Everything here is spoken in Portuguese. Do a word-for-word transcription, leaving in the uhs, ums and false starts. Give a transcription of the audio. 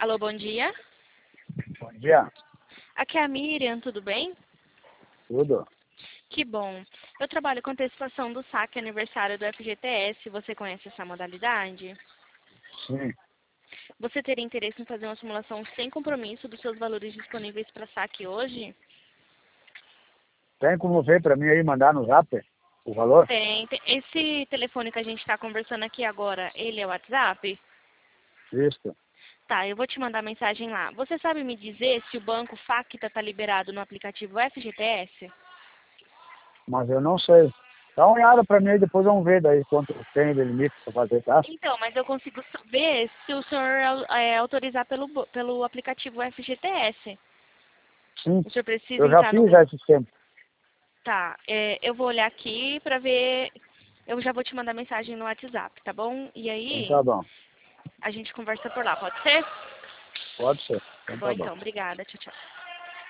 Alô, bom dia. Bom dia. Aqui é a Miriam, tudo bem? Tudo? Que bom. Eu trabalho com antecipação do saque aniversário do F G T S. Você conhece essa modalidade? Sim. Você teria interesse em fazer uma simulação sem compromisso dos seus valores disponíveis para saque hoje? Tem como ver para mim aí, mandar no zap o valor? Tem. tem- Esse telefone que a gente está conversando aqui agora, ele é o WhatsApp? Isso. Tá, eu vou te mandar mensagem lá. Você sabe me dizer se o banco Facta está liberado no aplicativo F G T S? Mas eu não sei. Dá uma olhada para mim aí, depois vamos ver daí quanto tem de limite para fazer, tá? Então, mas eu consigo ver se o senhor é, autorizar pelo, bo- pelo aplicativo F G T S. Sim. O senhor precisa Eu já entrar fiz no... já esse tempo. Tá, é, eu vou olhar aqui pra ver... Eu já vou te mandar mensagem no WhatsApp, tá bom? E Então aí, tá bom. a gente conversa por lá, pode ser? Pode ser. Então Bom, tá bom. então, obrigada. Tchau, tchau.